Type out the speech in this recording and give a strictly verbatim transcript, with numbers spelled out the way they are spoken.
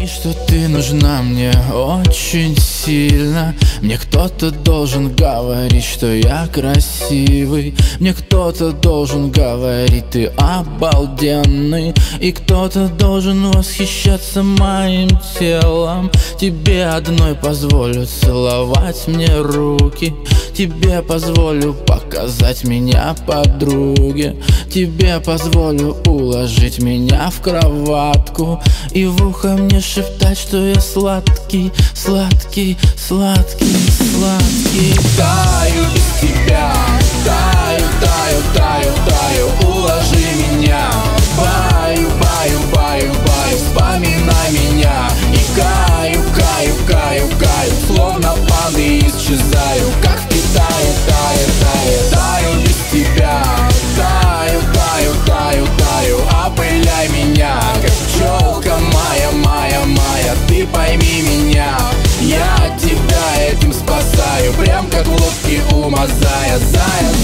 что ты нужна мне очень сильно. Мне кто-то должен говорить, что я красивый. Мне кто-то должен говорить, ты обалденный. И кто-то должен восхищаться моим телом. Тебе одной позволю целовать мне руки. Тебе позволю показать меня подруге. Тебе позволю уложить меня в кроватку и в ухо мне шептать, что я сладкий, сладкий, сладкий, сладкий. Таю без тебя, таю, таю, таю, таю, уложи меня. Баю, баю, баю, баю, вспоминай меня. И каю, каю, каю, каю, словно паны исчезаю, как в Китае, таю, таю, таю без тебя. Таю, таю, таю, таю, опыляй меня, как пчелка моя, моя, моя. Ты пойми меня, я тебя этим спасаю, прям как в лодке у Мазая. Зая,